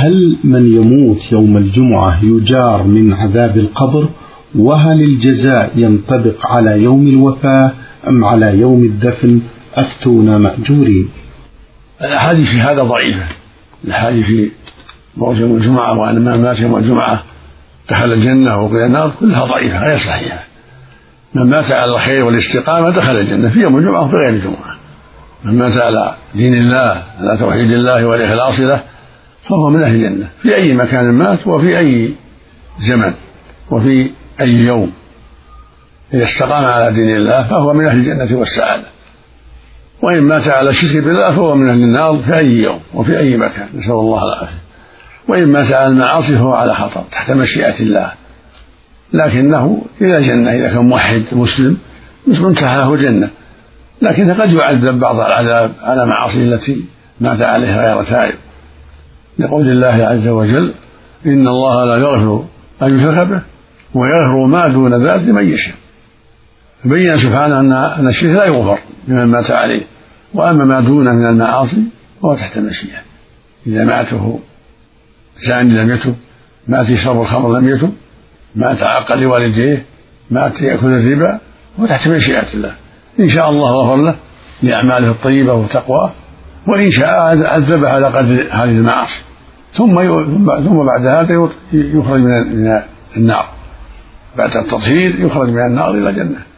هل من يموت يوم الجمعة يجار من عذاب القبر؟ وهل الجزاء ينطبق على يوم الوفاة أم على يوم الدفن؟ أفتونا مأجورين. الأحاديث في هذا ضعيفة. الأحاديث في موت يوم الجمعة وأن من مات يوم الجمعة دخل الجنة وقيل النار كلها ضعيفة غير صحيحة. من مات على الخير والاستقامة دخل الجنة في يوم الجمعة وفي غير الجمعة. من مات على دين الله على توحيد الله والإخلاص له فهو من أهل الجنة في أي مكان مات وفي أي زمن وفي أي يوم. إذا استقام على دين الله فهو من أهل الجنة والسعادة. وإن مات على الشرك بالله فهو من أهل النار في أي يوم وفي أي مكان، نسأل الله العافية. وإن مات على المعاصي فهو على خطر تحت مشيئة الله، لكنه إلى جنة إذا كان موحد مسلم منتهاه جنة، لكن قد يعذب بعض العذاب على معاصي التي مات عليها غير تائب، لقول الله عز وجل: إن الله لا يغفر أن يشرك به ويغفر ما دون ذلك لمن يشاء. بين سبحانه أن الشرك لا يغفر لمن مات عليه، وأما ما دونه من المعاصي فهو تحت المشيئة. إذا ماته زاني لم يتب، مات يشرب الخمر لم يتب، مات عاق لوالديه، مات يأكل الربا، هو تحت مشيئة الله. إن شاء الله غفر له لأعماله الطيبة وتقواه، وإن شاء عذبه على قدر هذه المعاصي، ثم بعد هذا يخرج من النار، بعد التطهير يخرج من النار إلى الجنة.